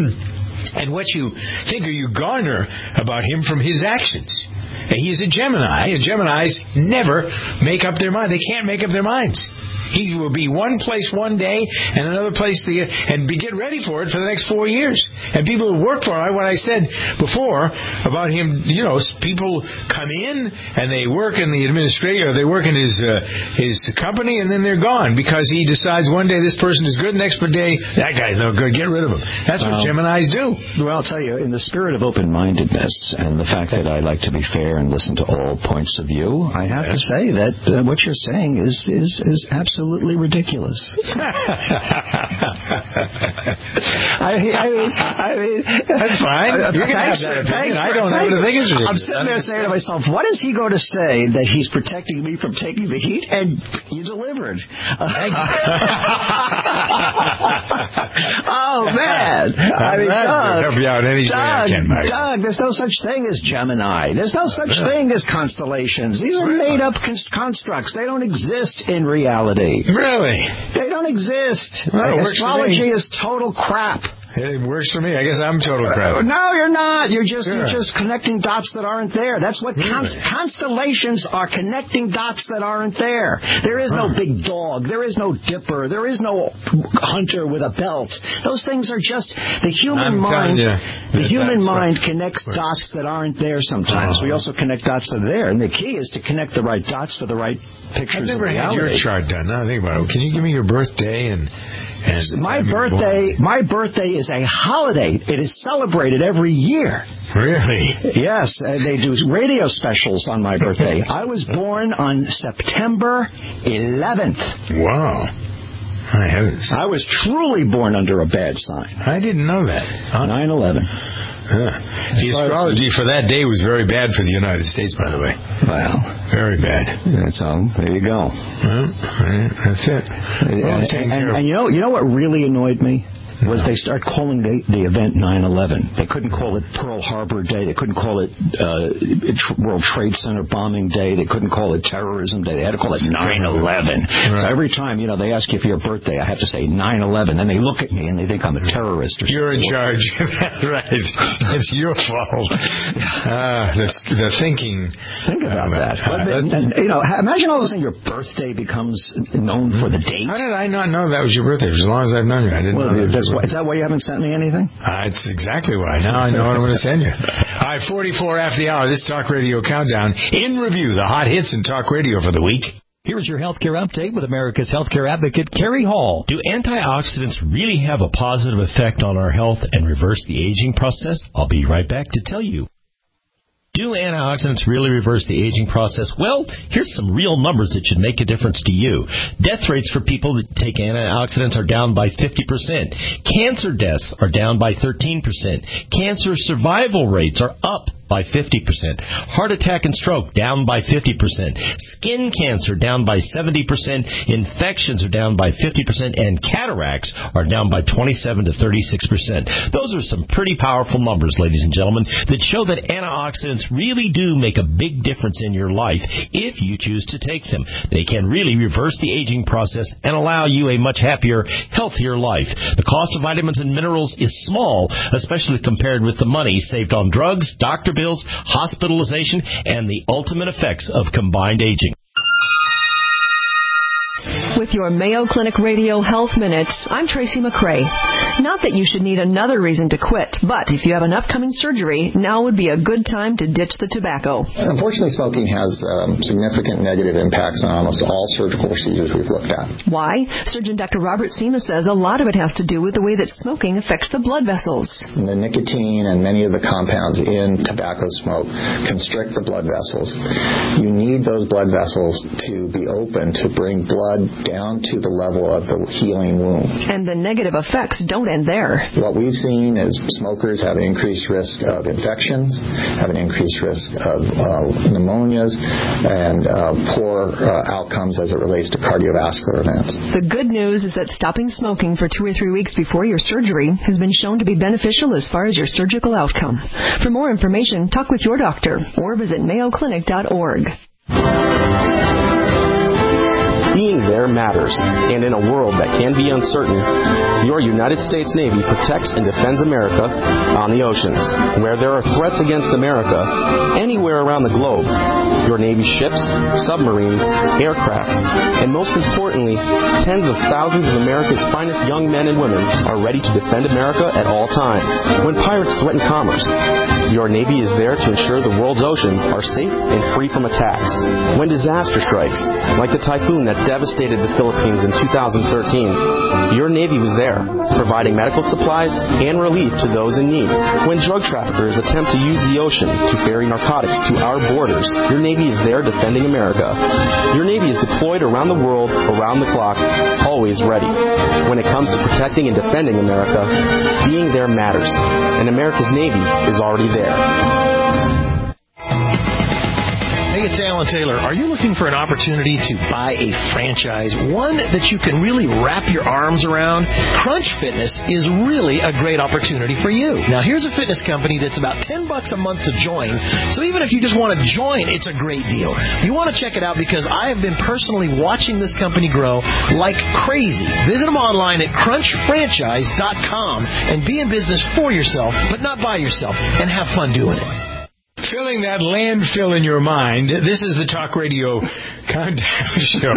and what you think or you garner about him from his actions. He's a Gemini, and Geminis never make up their mind. They can't make up their minds. He will be one place one day and another place the and be get ready for it for the next four years. And people who work for him, what I said before about him, you know, people come in and they work in the administration, or they work in his uh, his company, and then they're gone because he decides one day this person is good, next day that guy's no good, get rid of him. That's what
well,
Geminis do.
Well, I'll tell you, in the spirit of open-mindedness and the fact that I like to be fair and listen to all points of view, I have yes. to say that uh, what you're saying is is is absolutely. Absolutely ridiculous. I, I mean, I mean,
that's fine. Uh, you can have that opinion. I don't have to think it's ridiculous.
I'm sitting there saying to myself, "What is he going to say that he's protecting me from taking the heat?" And you delivered. Oh man! I mean, Doug,
help you out any way I can, Mike.
Doug, there's no such thing as Gemini. There's no such thing as constellations. These are made-up con- constructs. They don't exist in reality.
Really?
They don't exist.
Well,
astrology is total crap.
It works for me. I guess I'm total crap.
Uh, no, you're not. You're just
sure.
you're just connecting dots that aren't there. That's what
really?
con- constellations are, connecting dots that aren't there. There is no huh. big dog. There is no dipper. There is no hunter with a belt. Those things are just the human
I'm
mind.
You,
the human mind
what
connects
works.
dots that aren't there sometimes.
Oh.
We also connect dots that are there, and the key is to connect the right dots for the right pictures.
I've never
of
had your chart done. Now think about it. Can you give me your birthday and? And
my birthday, my birthday is a holiday. It is celebrated every year.
Really?
Yes, uh, they do radio specials on my birthday. I was born on September eleventh.
Wow. My heavens.
I was truly born under a bad sign.
I didn't know that.
nine eleven.
Huh. The astrology for that day was very bad for the United States, by the way.
Wow.
Very bad.
That's all. There you go.
Well, that's it. Well,
and, and, and, and you know, you know what really annoyed me? Was they start calling the, the event nine eleven. They couldn't call it Pearl Harbor Day. They couldn't call it uh, World Trade Center Bombing Day. They couldn't call it Terrorism Day. They had to call it nine eleven. Right. So every time, you know, they ask you for your birthday, I have to say nine eleven. Then they look at me and they think I'm a terrorist. Or
You're in charge. Right. It's your fault. Uh, the, the thinking.
Think about uh, that. Uh, but, and, you know, imagine all of a sudden your birthday becomes known for the date.
How did I not know that was your birthday? For as long as I've known you, I didn't
well,
know that.
That's why, is that why you haven't sent me anything?
Uh, it's exactly why. Now I know what I'm going to send you. All right, forty-four after the hour. This Talk Radio Countdown. In review, the hot hits in Talk Radio for the week.
Here's your healthcare update with America's healthcare advocate, Kerry Hall.
Do antioxidants really have a positive effect on our health and reverse the aging process? I'll be right back to tell you. Do antioxidants really reverse the aging process? Well, here's some real numbers that should make a difference to you. Death rates for people that take antioxidants are down by fifty percent. Cancer deaths are down by thirteen percent. Cancer survival rates are up by fifty percent. Heart attack and stroke down by fifty percent. Skin cancer down by seventy percent. Infections are down by fifty percent. And cataracts are down by twenty-seven to thirty-six percent. Those are some pretty powerful numbers, ladies and gentlemen, that show that antioxidants really do make a big difference in your life if you choose to take them. They can really reverse the aging process and allow you a much happier, healthier life. The cost of vitamins and minerals is small, especially compared with the money saved on drugs, doctor bills, hospitalization, and the ultimate effects of combined aging.
With your Mayo Clinic Radio Health Minutes, I'm Tracy McCray. Not that you should need another reason to quit, but if you have an upcoming surgery, now would be a good time to ditch the tobacco.
Unfortunately, smoking has um, significant negative impacts on almost all surgical procedures we've looked at.
Why? Surgeon Doctor Robert Sema says a lot of it has to do with the way that smoking affects the blood vessels.
The nicotine and many of the compounds in tobacco smoke constrict the blood vessels. You need those blood vessels to be open to bring blood down to the level of the healing wound.
And the negative effects don't end there.
What we've seen is smokers have an increased risk of infections, have an increased risk of uh, pneumonias, and uh, poor uh, outcomes as it relates to cardiovascular events.
The good news is that stopping smoking for two or three weeks before your surgery has been shown to be beneficial as far as your surgical outcome. For more information, talk with your doctor or visit mayo clinic dot org.
Being there matters, and in a world that can be uncertain, your United States Navy protects and defends America on the oceans. Where there are threats against America, anywhere around the globe, your Navy ships, submarines, aircraft, and most importantly, tens of thousands of America's finest young men and women are ready to defend America at all times. When pirates threaten commerce, your Navy is there to ensure the world's oceans are safe and free from attacks. When disaster strikes, like the typhoon that devastated the Philippines in two thousand thirteen, your Navy was there, providing medical supplies and relief to those in need. When drug traffickers attempt to use the ocean to ferry narcotics to our borders, your Navy is there defending America. Your Navy is deployed around the world, around the clock, always ready. When it comes to protecting and defending America, being there matters, and America's Navy is already there.
Hey, it's Alan Taylor. Are you looking for an opportunity to buy a franchise, one that you can really wrap your arms around? Crunch Fitness is really a great opportunity for you. Now, here's a fitness company that's about ten bucks a month to join, so even if you just want to join, it's a great deal. You want to check it out because I have been personally watching this company grow like crazy. Visit them online at crunch franchise dot com and be in business for yourself, but not by yourself, and have fun doing it.
Filling that landfill in your mind, this is the Talk Radio Countdown Show.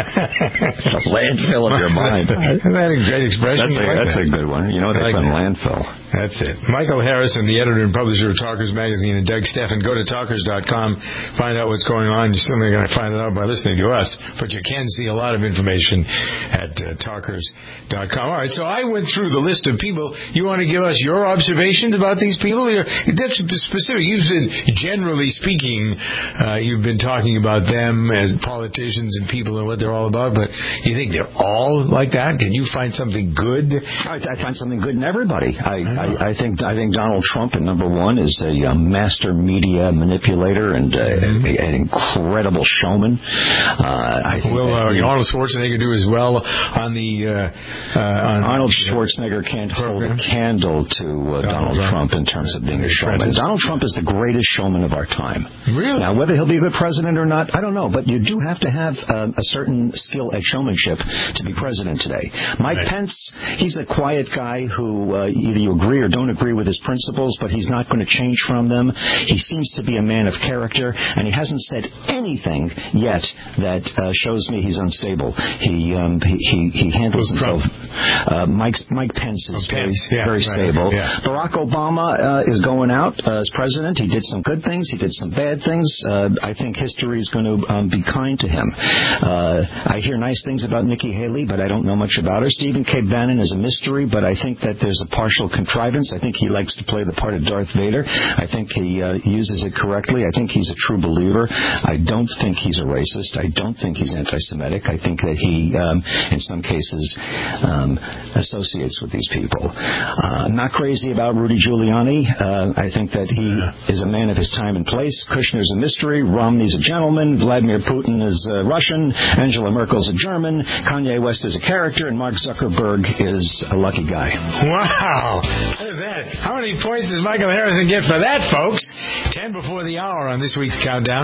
The landfill of your mind.
Isn't that a great expression?
That's, a,
like
that's
that?
a good one. You know, they like put landfill.
That's it. Michael Harrison, the editor and publisher of Talkers Magazine, and Doug Steffen. Go to talkers dot com, find out what's going on. You're certainly going to find it out by listening to us, but you can see a lot of information at uh, talkers dot com. All right, so I went through the list of people. You want to give us your observations about these people? That's specific. You've said, generally speaking, uh, you've been talking about them as politicians and people and what they're all about, but you think they're all like that? Can you find something good?
I, I find something good in everybody. I, I, I think I think Donald Trump, at number one, is a uh, master media manipulator and uh, mm-hmm. a, an incredible showman. Uh, I think
Will
that,
uh, Arnold Schwarzenegger do as well on the uh, uh, on
Arnold Schwarzenegger can't hold a candle to uh, Donald Trump in terms of being a showman. Donald Trump is the greatest showman of our time.
Really?
Now, whether he'll be a good president or not, I don't know, but you do have to have um, a certain skill at showmanship to be president today. Mike right. Pence, he's a quiet guy who uh, either you agree or don't agree with his principles, but he's not going to change from them. He seems to be a man of character, and he hasn't said anything yet that uh, shows me he's unstable. He um, he, he, he handles himself. Uh, Mike's, Mike Pence is
oh,
very,
Pence. Yeah,
very
right.
stable.
Yeah.
Barack Obama uh, is going out uh, as president. He did some good things. He did some bad things. Uh, I think history is going to um, be kind to him. Uh, I hear nice things about Nikki Haley, but I don't know much about her. Stephen K. Bannon is a mystery, but I think that there's a partial contrivance. I think he likes to play the part of Darth Vader. I think he uh, uses it correctly. I think he's a true believer. I don't think he's a racist. I don't think he's anti-Semitic. I think that he, um, in some cases, um, um, associates with these people. Uh, I'm not crazy about Rudy Giuliani. Uh, I think that he is a man of his time and place. Kushner's a mystery. Romney's a gentleman. Vladimir Putin is uh, Russian. Angela Merkel's a German. Kanye West is a character. And Mark Zuckerberg is a lucky guy.
Wow. What is that? How many points does Michael Harrison get for that, folks? Ten before the hour on this week's Countdown.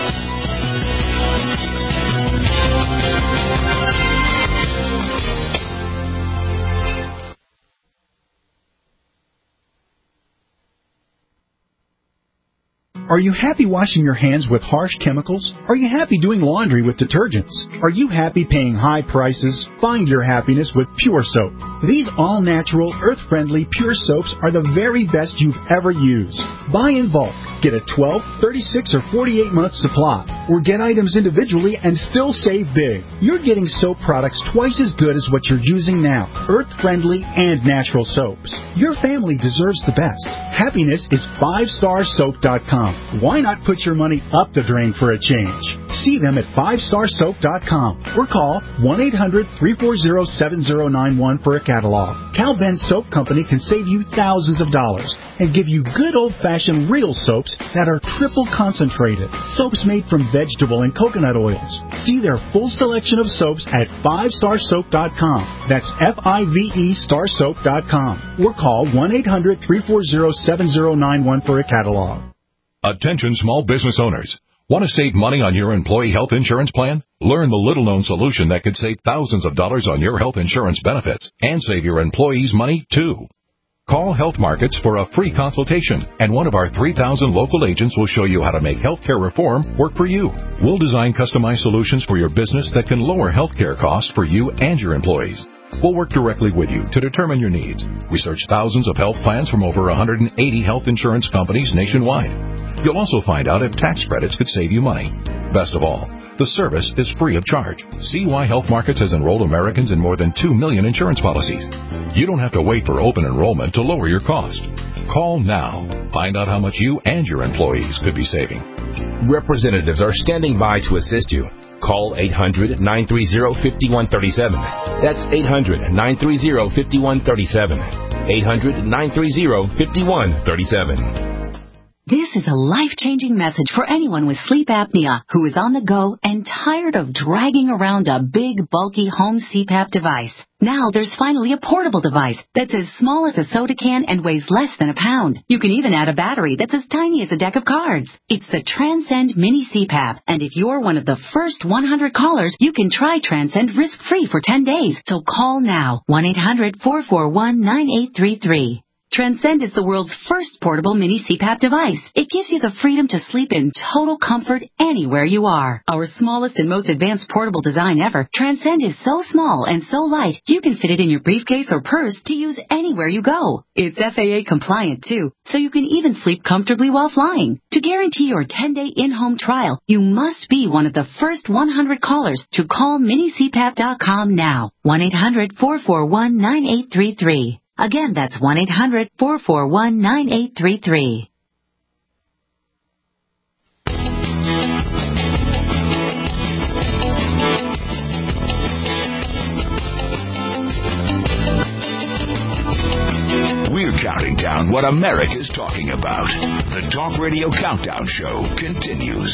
Are you happy washing your hands with harsh chemicals? Are you happy doing laundry with detergents? Are you happy paying high prices? Find your happiness with Pure Soap. These all-natural, earth-friendly Pure Soaps are the very best you've ever used. Buy in bulk. Get a twelve, thirty-six, or forty-eight month supply. Or get items individually and still save big. You're getting soap products twice as good as what you're using now. Earth-friendly and natural soaps. Your family deserves the best. Happiness is five star soap dot com. Why not put your money up the drain for a change? See them at five star soap dot com or call one eight hundred, three four zero, seven zero nine one for a catalog. Cal Ben Soap Company can save you thousands of dollars and give you good old-fashioned real soaps that are triple concentrated. Soaps made from vegetable and coconut oils. See their full selection of soaps at five star soap dot com. That's F I V E star soap dot com or call one eight hundred, three four zero, seven zero nine one for a catalog.
Attention small business owners. Want to save money on your employee health insurance plan? Learn the little-known solution that could save thousands of dollars on your health insurance benefits and save your employees money, too. Call Health Markets for a free consultation, and one of our three thousand local agents will show you how to make healthcare reform work for you. We'll design customized solutions for your business that can lower healthcare costs for you and your employees. We'll work directly with you to determine your needs. Research thousands of health plans from over one hundred eighty health insurance companies nationwide. You'll also find out if tax credits could save you money. Best of all, the service is free of charge. See why Health Markets has enrolled Americans in more than two million insurance policies. You don't have to wait for open enrollment to lower your cost. Call now. Find out how much you and your employees could be saving.
Representatives are standing by to assist you. Call eight hundred, nine three zero, five one three seven. That's eight hundred, nine three zero, five one three seven. eight hundred, nine three zero, five one three seven.
This is a life-changing message for anyone with sleep apnea who is on the go and tired of dragging around a big, bulky home C PAP device. Now there's finally a portable device that's as small as a soda can and weighs less than a pound. You can even add a battery that's as tiny as a deck of cards. It's the Transcend Mini C PAP, and if you're one of the first one hundred callers, you can try Transcend risk-free for ten days. So call now, one eight hundred, four four one, nine eight three three. Transcend is the world's first portable mini C PAP device. It gives you the freedom to sleep in total comfort anywhere you are. Our smallest and most advanced portable design ever, Transcend is so small and so light, you can fit it in your briefcase or purse to use anywhere you go. It's F A A compliant too, so you can even sleep comfortably while flying. To guarantee your ten-day in-home trial, you must be one of the first one hundred callers to call mini C PAP dot com now. one eight hundred, four four one, nine eight three three. Again, that's one eight hundred, four four one, nine eight three three.
We're counting down what America's talking about. The Talk Radio Countdown Show continues.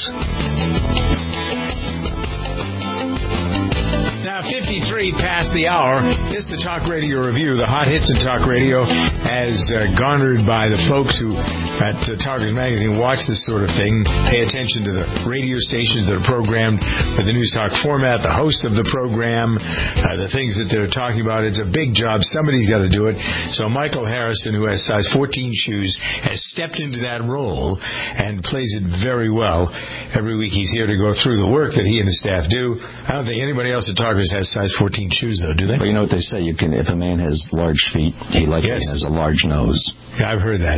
Now, fifty-three past the hour. This is the Talk Radio Review. The hot hits in Talk Radio, as uh, garnered by the folks who at uh, Talkers Magazine watch this sort of thing, pay attention to the radio stations that are programmed with the News Talk format, the hosts of the program, uh, the things that they're talking about. It's a big job. Somebody's got to do it. So Michael Harrison, who has size fourteen shoes, has stepped into that role and plays it very well. Every week he's here to go through the work that he and his staff do. I don't think anybody else at Talkers has size fourteen shoes, though, do they?
Well, you know what they say, you can, if a man has large feet, he likely yes. has a large nose.
I've heard that,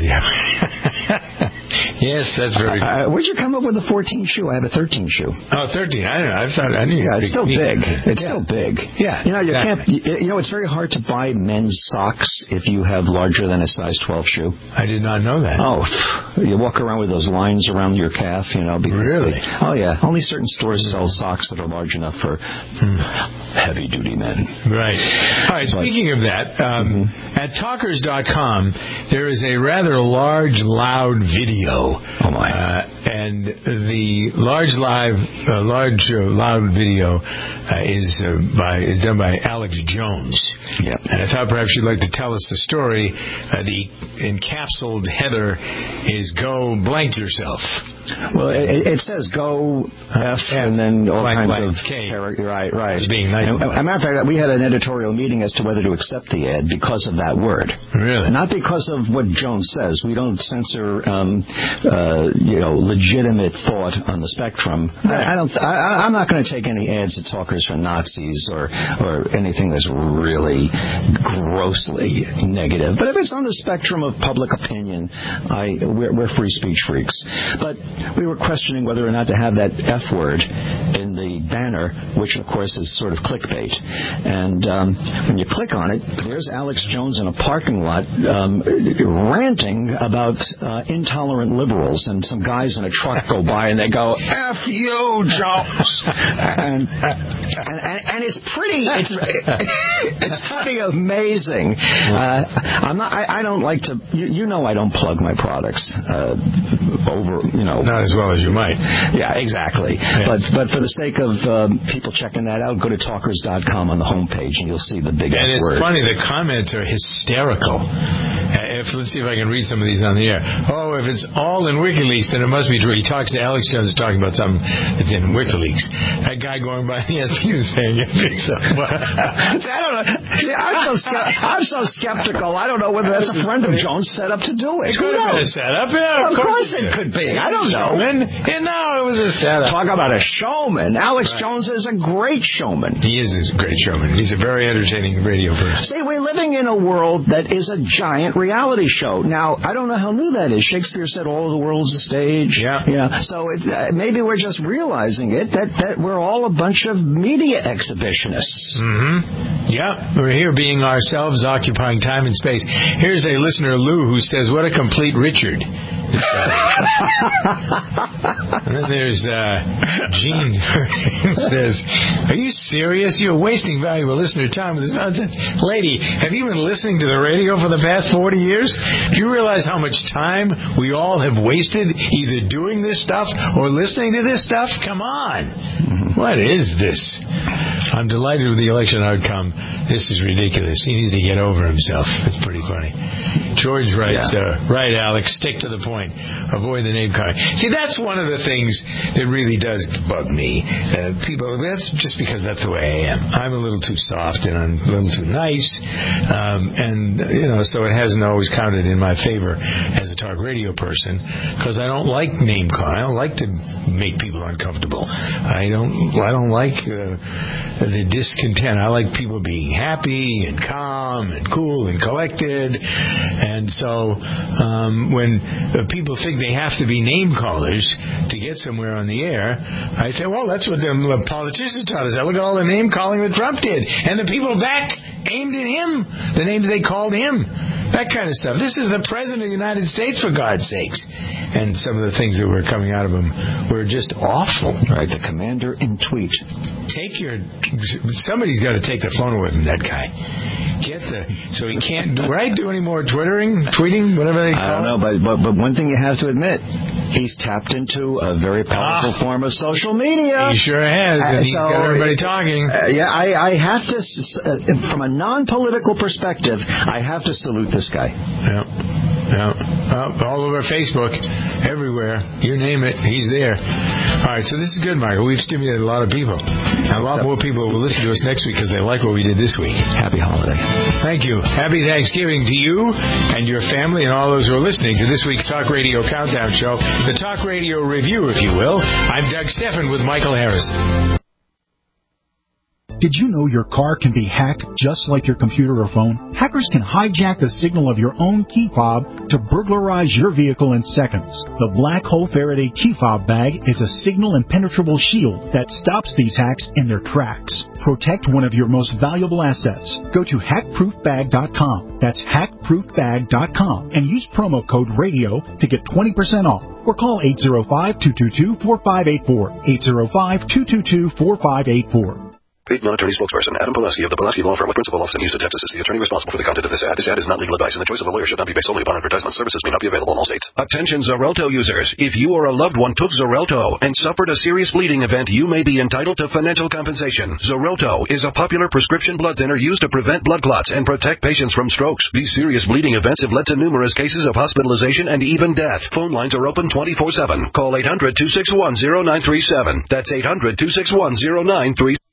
yeah. Yes, that's very good.
Uh, where'd you come up with a fourteen shoe? I have a thirteen shoe.
Oh, thirteen. I don't know. I thought I knew.
Yeah, it's still big. It's
yeah.
still big.
Yeah.
You know, you
exactly.
can't. You know, it's very hard to buy men's socks if you have larger than a size twelve shoe.
I did not know that.
Oh, you walk around with those lines around your calf, you know.
Really?
They, oh, yeah. Only certain stores sell socks that are large enough for hmm. heavy-duty men.
Right. All right. But, speaking of that, um, mm-hmm. at talkers dot com, there is a rather large, loud video.
Oh my!
Uh, and the large live, uh, large uh, loud video uh, is uh, by is done by Alex Jones.
Yep.
And I thought perhaps you'd like to tell us the story. Uh, the encapsulated header is "Go blank yourself."
Well, it, it says "Go F" and then all
blank,
kinds
blank,
of
K.
Right, right.
Being nice.
And, as a matter of fact, we had an editorial meeting as to whether to accept the ad because of that word.
Really?
Not because of what Jones says. We don't censor, um, uh, you know, legitimate thought on the spectrum.
Right.
I, I don't. I, I'm not going to take any ads at Talkers for Nazis or or anything that's really grossly negative. But if it's on the spectrum of public opinion, I we're, we're free speech freaks. But we were questioning whether or not to have that F word in the banner, which of course is sort of clickbait. And um, when you click on it, there's Alex Jones in a parking lot um, ranting about uh, intolerant liberals, and some guys in a truck go by and they go, F you, Jones! and, and, and, and it's pretty, it's, it's pretty amazing. Uh, I'm not, I, I don't like to, you, you know I don't plug my products uh, over, you know.
Not as well as you might.
Yeah, exactly. Yes. But but for the sake of um, people checking that out, go to talkers dot com on the homepage and you'll see the big
And it's
word.
funny, the comments are hysterical. Uh, if, let's see if I can read some of these on the air. Oh, if it's all in WikiLeaks, then it must be true. He talks to Alex Jones talking about something that's in WikiLeaks. That guy going by the S P U saying it thinks so.
See, I don't know. See, I'm so, I'm so skeptical. I don't know whether that's a friend of Jones set up to do it.
It could have been a setup. Yeah,
of,
of
course,
course
it could be. I don't know.
And, and no, it was a setup.
Talk about a showman. Alex
right.
Jones is a great showman.
He is a great showman. He's a very entertaining radio person.
See, we're living in a world that is a giant reality show. Now, I don't know how new that is. Shakespeare said all of the world's a stage.
Yeah.
Yeah. So it, uh, maybe we're just realizing it, that, that we're all a bunch of media exhibitionists.
Mm-hmm. Yeah. We're here being ourselves, occupying time and space. Here's a listener, Lou, who says, what a complete Richard. And then there's uh, Gene who says, are you serious? You're wasting valuable listener time with this nonsense. Lady, have you been listening to the radio for the past forty years? Do you realize how much time we all have wasted either doing this stuff or listening to this stuff? Come on. What is this? I'm delighted with the election outcome. This is ridiculous. He needs to get over himself. It's pretty funny. George writes, yeah. uh, right, Alex, stick to the point. Avoid the name calling. See, that's one of the things that really does bug me. Uh, people, that's just because that's the way I am. I'm a little too soft and I'm a little too nice. Um, and, you know, so it hasn't always counted in my favor as a talk radio person because I don't like name calling. I don't like to make people uncomfortable. I don't, I don't like uh, the discontent. I like people being happy and calm and cool and collected. And so um, when uh, people think they have to be name callers to get somewhere on the air, I say, well, that's what the politicians taught us. Look at all the name calling that Trump did. And the people back aimed at him, the names they called him. That kind of stuff. This is the President of the United States, for God's sakes. And some of the things that were coming out of him were just awful.
Right, the commander in tweet.
Take your... Somebody's got to take the phone away from that guy. Get the... So he can't, do, right, do any more Twittering, tweeting, whatever they call it?
I don't know, but, but, but one thing you have to admit, he's tapped into a very powerful ah, form of social media.
He sure has, and uh, he's so, got everybody talking.
Uh, yeah, I, I have to, uh, from a non-political perspective, I have to salute this guy.
Yeah. Yeah. Uh, all over Facebook, everywhere. You name it, he's there. All right, so this is good, Michael. We've stimulated a lot of people. And a lot more people will listen to us next week because they like what we did this week.
Happy holiday.
Thank you. Happy Thanksgiving to you and your family and all those who are listening to this week's Talk Radio Countdown Show, the Talk Radio Review, if you will. I'm Doug Steffen with Michael Harrison.
Did you know your car can be hacked just like your computer or phone? Hackers can hijack the signal of your own key fob to burglarize your vehicle in seconds. The Black Hole Faraday key fob bag is a signal impenetrable shield that stops these hacks in their tracks. Protect one of your most valuable assets. Go to hack proof bag dot com. That's hack proof bag dot com and use promo code RADIO to get twenty percent off. Or call eight zero five, two two two, four five eight four. eight zero five, two two two, four five eight four.
Paid non-attorney spokesperson Adam Pulaski of the Pulaski Law Firm with principal office in Houston, Texas is the attorney responsible for the content of this ad. This ad is not legal advice, and the choice of a lawyer should not be based solely upon advertisement. Services may not be available in all states.
Attention Xarelto users. If you or a loved one took Xarelto and suffered a serious bleeding event, you may be entitled to financial compensation. Xarelto is a popular prescription blood thinner used to prevent blood clots and protect patients from strokes. These serious bleeding events have led to numerous cases of hospitalization and even death. Phone lines are open twenty-four seven. Call eight hundred, two six one, zero nine three seven. That's eight hundred, two six one, zero nine three seven.